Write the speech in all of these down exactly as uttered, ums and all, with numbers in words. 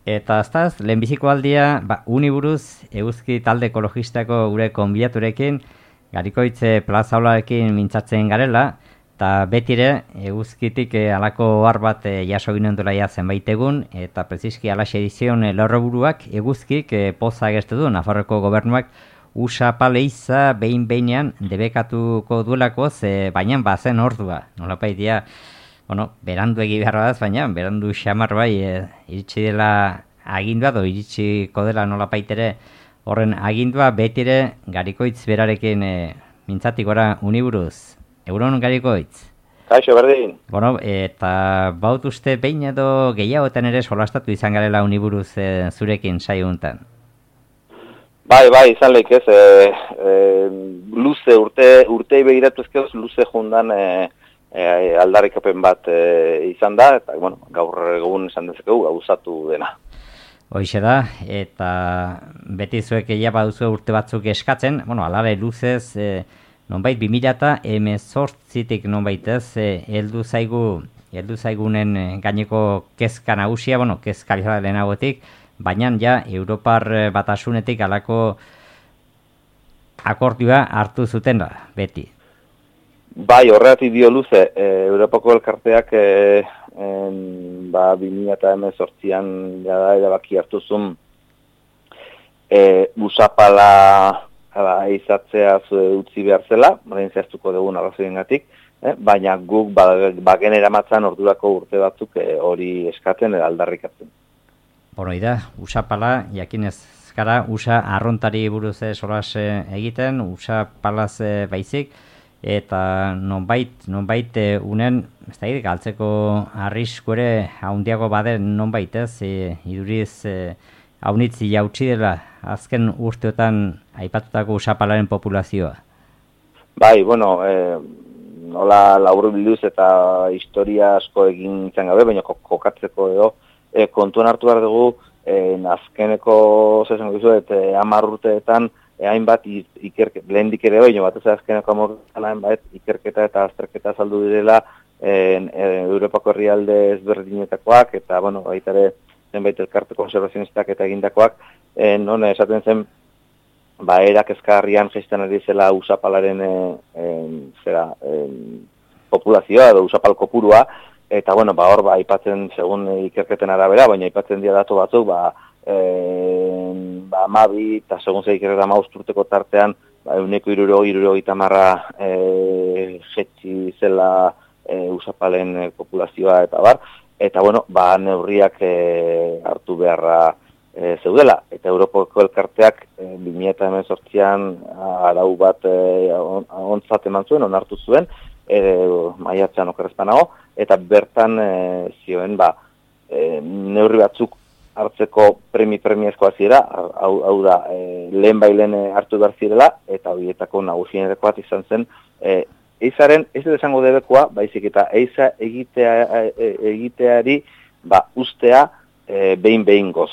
Eta aztaz, lehenbiziko aldia, ba, uniburuz, eguzki talde ekologistako gure konbilaturekin, Garikoitz plazaolarekin mintzatzen garela, eta betire, eguzkitik e, alako ohar bat e, jaso ginen duela ja zenbait egun, eta preziski alaxe edizion e, lorroburuak eguzkik e, poza agertu du, Nafarroko gobernuak usa paleiza behin behinean debekatuko duelako, ze baina bazen ordua, nolapaitia, bueno, berandu egi behar badaz, baina berandu xamar bai, e, iritsi dela agindua, do iritsiko dela nolapaitere horren agindua, betire Garikoitz berarekin e, mintzatik gora uniburuz. Euron Garikoitz. Kaixo, berdin. Bueno, eta baut uste behin edo gehiagoten ere solastatu izan garela uniburuz e, zurekin saiuntan. Bai, bai, izan lehik ez, e, e, luze, urte, urtei begiratu ezkeoz, luze jundan e, e, aldarrikapen bat e, izan da, eta bueno, gaur egun esan dezakegu gauzatu dena. Hoixe da, eta beti zuek egia baduzu urte batzuk eskatzen, bueno, alare luzez, e, nonbait bi mila hemezortzitik nonbait ez, heldu zaigu, heldu zaigunen gaineko kezka nagusia, bueno, kezka lehenagotik, baina ja Europar Batasunetik alako akordioa hartu zuten da, beti. Bai, horregatik dio luze, e, Europako elkarteak e, en, ba, bi mila hemezortzian jada erabaki hartu zuen e, usapala ba, izatzea utzi behar zela, orain zehaztuko dugun arrazoiengatik, eh? Baina guk bagen eramatzan ordurako urte batzuk e, hori eskatzen edo aldarrikatzen. Bueno, da, usapala, jakinez gara, usa arrontari buruz solas egiten, usapalaz baizik, eta nonbait, nonbait unen, ez da, galtzeko arrisku ere haundiago baden nonbait ez, e, iduriz e, haunitzi jautsi dela azken urteotan aipatutako usapalaren populazioa. Bai, bueno, e, nola labur bilduz eta historia asko egin izan gabe, baina kokatzeko edo, e, kontuan hartu behar dugu, e, azkeneko, zesan gizu, eta hamar urteetan, e, hainbat ikerketa, lehendik ere baino, bat ez azkeneko amorretan hainbat ikerketa eta azterketa saldu direla e, e, Europako herrialde ezberdinetakoak, eta, bueno, baita ere, zenbait elkarte konservazionistak eta egindakoak, e, non esaten zen, ba, erak ezkarrian jaisten ari zela usapalaren e, e, zera, e, populazioa edo usapal kopurua, eta, bueno, ba, hor, ba, aipatzen, segun ikerketen arabera, baina aipatzen dira datu batzuk, ba, e, ba, amabi, eta segun ze ikerketa amausturteko tartean, ba, euneko iruro, iruro gitamarra e, jetxi zela e, usapalen e, populazioa, eta bar, eta, bueno, ba, neurriak e, hartu beharra e, zeudela, eta Europako elkarteak e, bi mila hemezortzian arau bat e, on, ontzat eman zuen, onartu zuen, e, maiatzean okerrezpanago, eta bertan e, zioen, ba, e, neurri batzuk hartzeko premi-premiazkoa zirela, hau, hau da, e, lehen bailen hartu behar zirela, eta horietako nagusienerako bat izan zen, e, eizaren, ez dut esango debekoa, baizik eta eiza egitea, e, egiteari, ba, ustea e, behin-behin goz.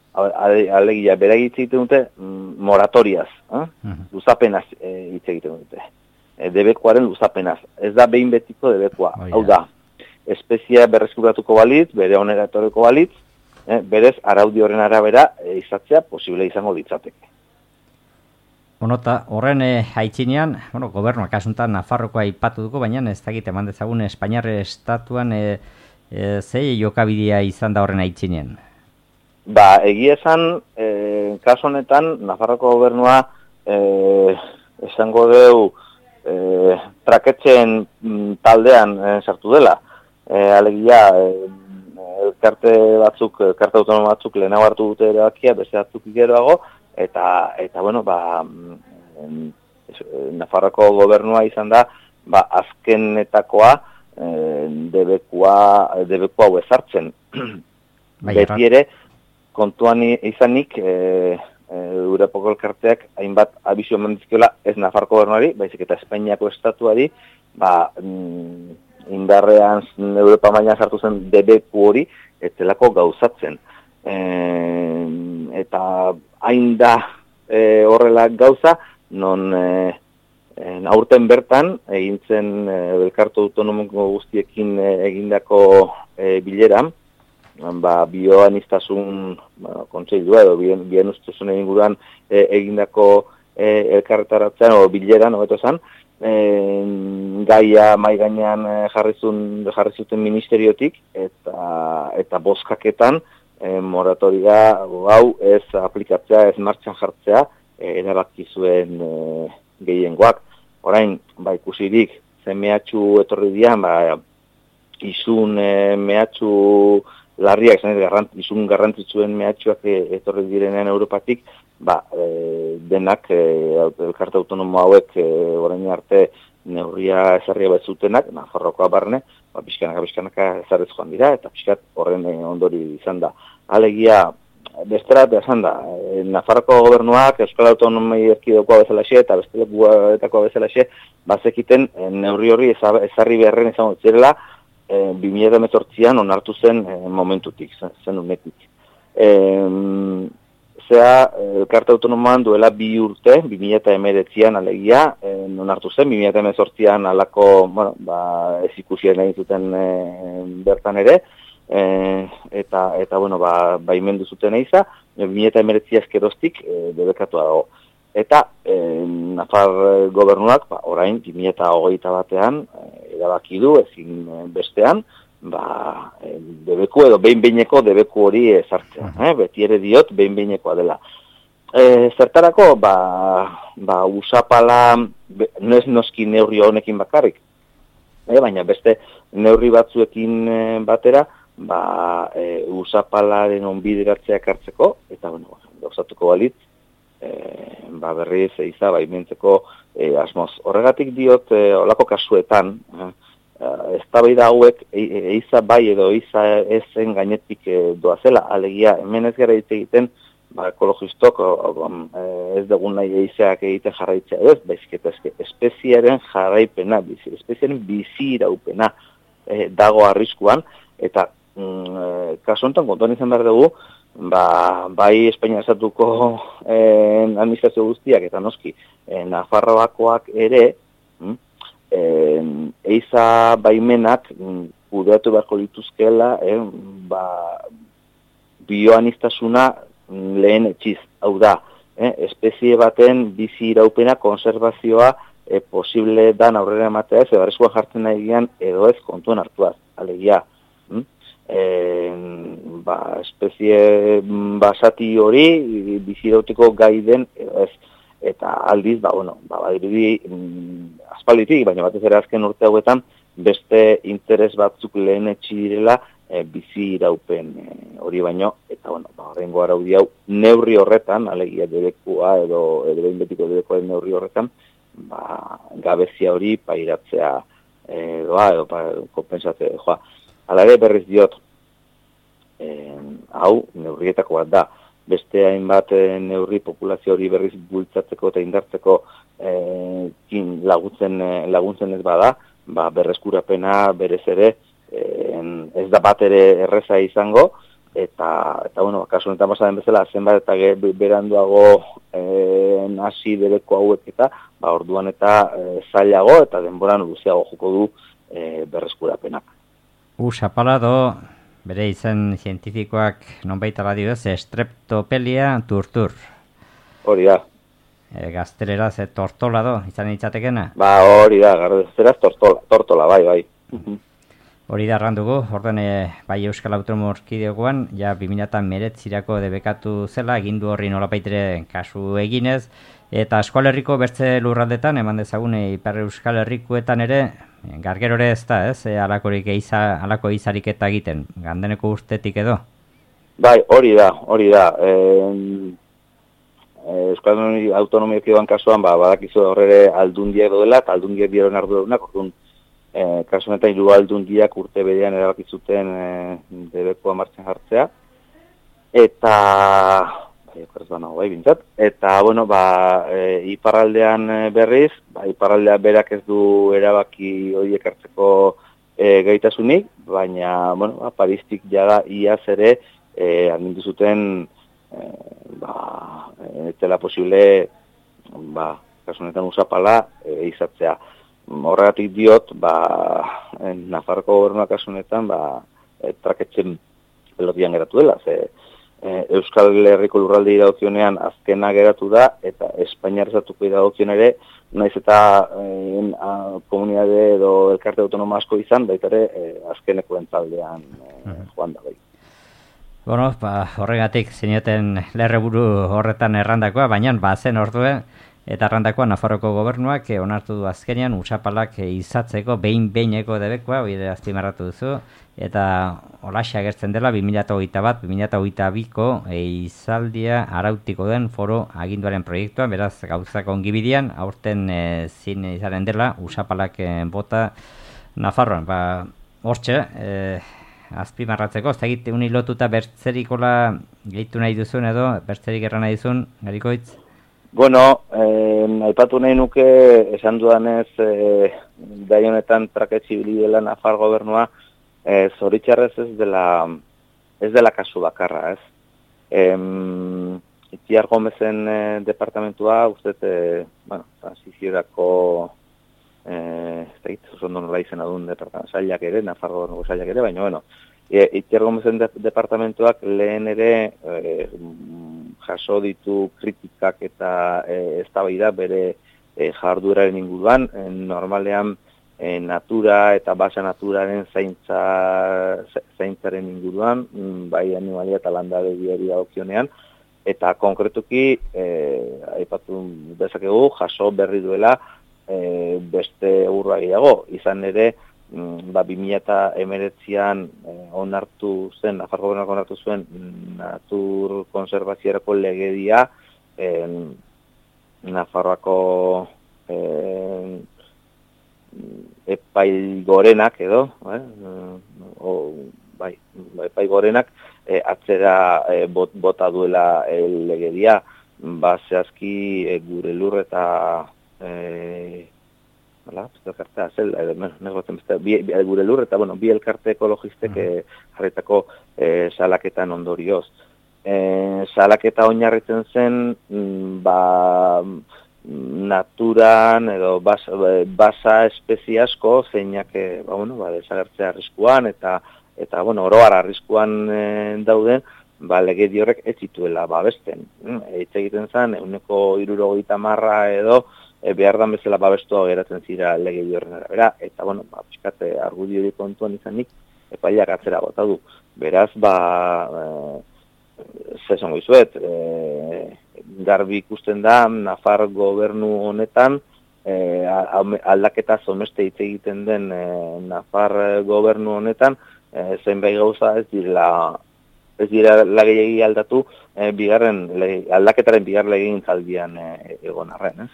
Alegia, bera hitz egiten dute, moratoriaz, eh? uh-huh. Luzapenaz e, hitz egiten dute. E, debekoaren luzapenaz. Ez da behin betiko debekoa. Oh, yeah. Hau da, espezia berreskuratuko balitz, bere onera etorreko balitz, eh, berez, araudi horren arabera e, izatzea posible izango litzateke. Bueno, eta horren e, haitzinean, bueno, gobernuak asuntan Nafarrokoa aipatu dugu, baina ez dakit eman dezagun Espainiar estatuan e, e, zei jokabidea izan da horren haitzinean? Ba, egia esan, e, kasu honetan, Nafarroko gobernua e, esango deu e, traketzen taldean e, sartu dela. E, alegia, e, elkarte batzuk, elkarte autonomo batzuk lehenago hartu dute erabakia, beste batzuk geroago, eta, eta bueno, ba, Nafarroko gobernua izan da, ba, azkenetakoa e, debekua, debekua hau ezartzen. Beti ere, kontuan izanik, e, e, Europako elkarteak hainbat abizio mendizkiola ez Nafarroko gobernuari, baizik eta Espainiako estatuari, ba, indarrean Europa mailan sartu zen debeku hori, ez zelako gauzatzen. E, eta hain da e, horrela gauza, non e, e, aurten bertan, egintzen e, elkartu autonomiko guztiekin e, egindako e, bileran, ba, bioanistasun ba, kontseilua edo bioanistasun inguruan e, egindako e, elkarretaratzean o bileran hobeto esan, e, gaia mai gainean jarri zuen jarri zuten ministeriotik eta eta bozkaketan e, moratoria hau ez aplikatzea, ez martxan jartzea e, erabaki zuen e, gehiengoak. Orain, ba ikusirik zen mehatxu etorri dian, ba izun e, mehatxu larriak, izan garrant, izun garrantzitsuen mehatxuak e, etorri direnean Europatik, ba, e, denak e, elkarte autonomo hauek e, orain arte neurria ezarria bat zutenak, Nafarroakoa barne, ba, pixkanaka, pixkanaka ezarrez joan dira, eta pixkat horren e, ondori izan da. Alegia, besterat esan da, e, Nafarroko gobernuak Euskal Autonomia Erkidegokoa bezalaxe eta bestelekuetako bezalaxe, bazekiten e, neurri hori ezarri beharren izango zirela, E, bi mila hemezortzian onartu zen e, momentutik, zen, zen unetik. E, zea, elkarte autonomoan duela bi urte, bi mila hemeretzian alegia, e, onartu zen, bi mila hemezortzian alako, bueno, ba, ez ikusien egin zuten e, bertan ere, e, eta, eta bueno, ba, baimendu zuten eiza, bi mila hemeretzia eskeroztik e, debekatua dago. Eta e, Nafar gobernuak, ba, orain, bi mila hogeita batean, e, erabaki du, ezin bestean, ba, e, debeku edo behin-behineko debeku hori ezartzea. Eh? Beti ere diot, behin-behinekoa dela. E, zertarako, ba, ba, usapala, be, no ez noski neurri honekin bakarrik, e, baina beste neurri batzuekin e, batera, ba, e, usapalaren onbideratzea ekartzeko, eta, bueno, gauzatuko balitz, E, ba berriz eiza baimentzeko e, asmoz. Horregatik diot e, olako kasuetan, e, eztabaida hauek eiza bai edo eiza ezen gainetik e, doazela, alegia hemen ez gara egiten, ba, ekologistok e, ez dugun nahi eizeak egiten jarraitzea ez, baizik eta espeziaren jarraipena, bizi, espeziaren bizi iraupena e, dago arriskuan, eta mm, e, kasu honetan kontuan izan behar dugu, ba, bai Espainia estatuko eh, administrazio guztiak eta noski eh, Nafarroakoak ere eh, eiza baimenak kudeatu beharko lituzkela eh, ba, bioanistasuna lehen etxiz, hau da, eh, espezie baten bizi iraupena konservazioa eh, posible dan aurrera ematea ez, edo arriskuan jartzen nahi gian edo ez kontuan hartuaz, alegia. Hm? E, ba, espezie basati hori bizirauteko gai den edo ez, eta aldiz ba, bueno, ba, badirudi mm, aspalditik, baina batez ere azken urte hauetan beste interes batzuk lehen etxi direla e, bizi iraupen e, hori baino, eta bueno, ba, horrengo araudi hau neurri horretan, alegia debekua edo edo behin betiko debekoa neurri horretan, ba, gabezia hori pairatzea edoa, edo pa, kompensatzea joa. Hala ere berriz diot, eh, hau neurrietako bat da. Beste hainbat eh, neurri populazio hori berriz bultzatzeko eta indartzeko eh, laguntzen, eh, laguntzen ez bada, ba, berreskurapena berez ere eh, ez da bat ere erreza izango, eta, eta bueno, kasu honetan pasaden bezala, zenbat eta beranduago eh, hasi bereko hauek eta, ba, orduan eta eh, zailago eta denboran luzeago joko du eh, berreskurapenak. Usapala do, bere izen zientifikoak nonbait aladioz, Streptopelia turtur. Hori da. E, gazteleraz, e, tortola do, izan ditzatekena? Ba, hori da, gazteleraz tortola, tortola, bai, bai. Hori da errandugu, orden e, bai Euskal Autonomo Erkidegoan, ja bi mila hemeretzirako debekatu zela, egindu horri nolapaitere kasu eginez, eta eskualerriko bertze lurraldetan, eman dezagune Ipar Euskal Herrikoetan ere, gargerore ez da, ez, e, alakorik eiza, alako eizarik eta egiten, gandeneko ustetik edo? Bai, hori da, hori da. E, Euskal Autonomia Erkidegoan kasuan, ba, badakizu horre aldundiak dela, eta aldundiak dieron ardurunak, orduan, E, kasu honetan hiru aldundiak urte berean erabaki zuten e, debekoa martxan jartzea, eta bai, nago, bai, bintzat, eta bueno, ba, e, iparraldean berriz, ba, iparraldea berak ez du erabaki hori ekartzeko e, gaitasunik, baina bueno, ba, Paristik jada iaz ere e, agindu zuten e, ba, ez dela posible ba, kasu honetan usapala e, izatzea. Horregatik diot, ba, Nafarroko gobernuak kasunetan, ba, traketzen pelotian geratu dela, ze e, Euskal Herriko lurralde dagokionean azkena geratu da, eta Espainiar estatuko dagokion ere, naiz eta e, komunitate edo elkarte autonomo asko izan, baita ere e, azkenekoen taldean e, joan da bai. Bueno, ba, horregatik zineten lerreburu horretan errandakoa, baina bazen ordue, eta errandakoa Nafarroko gobernuak eh, onartu du azkenean usapalak eh, izatzeko behin-behineko debekoa, hori azpimarratu duzu, eta holaxe agertzen dela bi mila hogeita bat bi mila hogeita biko e, izaldia arautiko den foro aginduaren proiektua, beraz gauzak ongibidian, aurten e, zin izanen dela usapalak e, bota Nafarroan. Ba, hortxe, e, azpimarratzeko, ez da egite unilotuta bertzerikola gehitu nahi duzun edo, bertzerik erran nahi duzun, Garikoitz? Bueno, eh, aipatu nahi nuke, esan dudanez, eh, gai honetan traketxibili dela Nafar gobernua, eh, zoritxarrez ez dela, ez dela kasu bakarra, ez. Eh, Itziar Gomezen eh, departamentua, uste, eh, bueno, transiziorako, eh, ez da egite, oso nola izena duen sailak ere, Nafar gobernuko sailak ere, baina, bueno, e, Itziar Gomezen de, departamentuak lehen ere, eh, jaso ditu kritikak eta e, eztabaida bere e, jardueraren inguruan, e, normalean e, natura eta basa naturaren zaintza, zaintzaren inguruan, bai animalia eta landaregiari dagokionean, eta konkretuki, e, aipatu dezakegu, jaso berri duela e, beste urra gehiago, izan ere, ba, bi mila hemeretzian eh, onartu zen, Nafarroko gobernuak onartu zuen natur konservaziorako legedia eh, Nafarroako eh, epai gorenak edo, eh, o, bai, epai gorenak eh, atzera eh, bot, bota duela eh, legedia, ba, zehazki eh, gure lur eta eh, Hala, elkartea, zel, negotzen beste, bi, bi, gure lur, eta, bueno, bi elkarte ekologistek eh, jarritako eh, salaketan ondorioz. Eh, salaketa oinarritzen zen, ba, naturan, edo basa, basa espezie asko, zeinak, eh, ba, bueno, ba, desagertzea arriskuan, eta, eta, bueno, oroar arriskuan eh, dauden, ba, legedi horrek ez zituela babesten. Eitz egiten zen, euneko hirurogeita marra edo, E, behar dan bezala babestua geratzen zira lege horren arabera, eta, bueno, ba, piskate argudio hori kontuan izanik, epaiak atzera bota du. Beraz, ba, e, zezongo izuet, e, garbi ikusten da, Nafar gobernu honetan, e, aldaketa zomeste hitz egiten den e, Nafar gobernu honetan, e, zenbait gauza ez direla, ez dira lageiegi aldatu, e, bigarren, lege, aldaketaren bigar legegin zaldian e, egon arren, ez?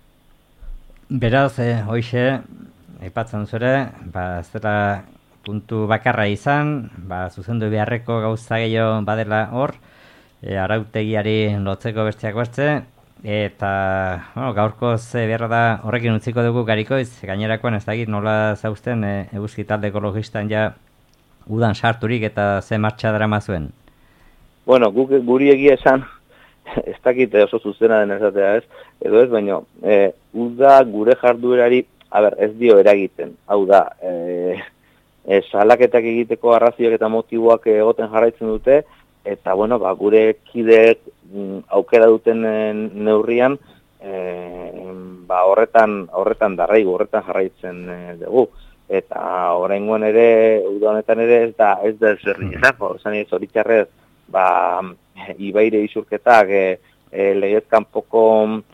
Beraz, eh, hoixe, aipatzen zure, ba, ez dela puntu bakarra izan, ba, zuzendu beharreko gauza gehiago badela hor, e, arautegiari lotzeko besteak beste, eta bueno, gaurkoz e, beharra da horrekin utziko dugu Garikoiz, gainerakoan ez dakit nola zauzten e, Eguzki talde ekologistan ja udan sarturik eta ze martxa drama zuen? Bueno, guk guri egia esan, ez dakit oso zuzena den esatea ez, edo ez, baina e, uda gure jarduerari, a ber, ez dio eragiten, hau da, e, e, salaketak egiteko arrazioak eta motiboak egoten jarraitzen dute, eta, bueno, ba, gure kideek mm, aukera duten neurrian, e, ba, horretan, horretan darraigu, horretan jarraitzen e, dugu. Eta oraingoan ere, uda honetan ere, ez da, ez da zerri izango, esan ez horitzarrez, ba, ibaire isurketak, e, e, legez kanpoko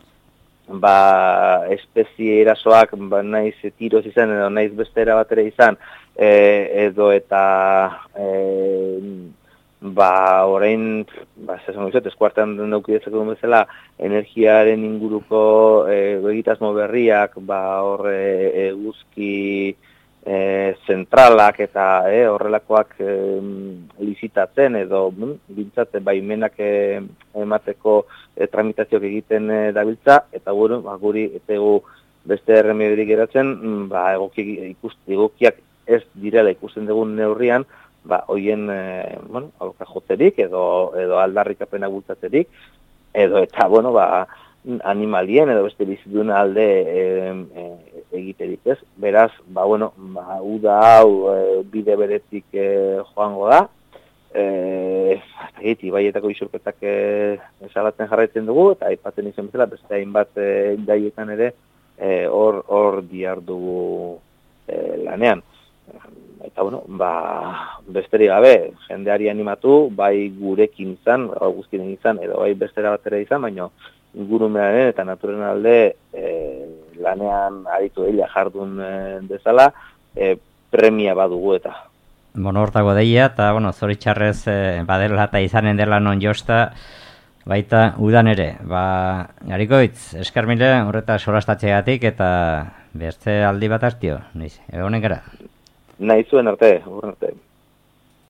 ba, espezie erasoak, ba, naiz tiroz izan, edo naiz beste erabatera izan, e, edo eta e, ba, orain, ba, zesan guzet, eskuartean daukidezak duen bezala, energiaren inguruko e, egitasmo berriak, ba, horre eguzki E, zentralak eta e, horrelakoak e, lizitatzen edo bintzat baimenak e, emateko e, tramitazioak egiten e, dabiltza, eta bueno, ba, guri etegu beste erremediorik geratzen, ba, egoki, ikust, egokiak ez direla ikusten dugun neurrian, ba, hoien e, bueno, joterik edo, edo aldarrikapena bultzatzerik, edo eta, bueno, ba, animalien edo beste bizitun alde e, e, egiterik ez. Beraz, ba, bueno, ba, uda hau e, bide beretik e, joango da, eh egit ibaietako isurketak eh salatzen jarraitzen dugu eta aipatzen izan bezala beste hainbat eh, gaietan ere hor eh, hor dihardugu eh, lanean. Eta bueno, ba besterik gabe jendeari animatu, bai gurekin izan, guztien izan edo bai bestera batera izan, baina ingurumenaren eta naturen alde eh, lanean aritu eila jardun eh, dezala, eh, premia badugu eta. Bueno, hortago deia, eta, bueno, zoritxarrez eh, badela eta izanen dela non josta, baita udan ere. Ba, Garikoitz, eskarmile horreta solastatzeagatik eta beste aldi bat hartio, niz, egonen gara. Nahi zuen arte, urren arte.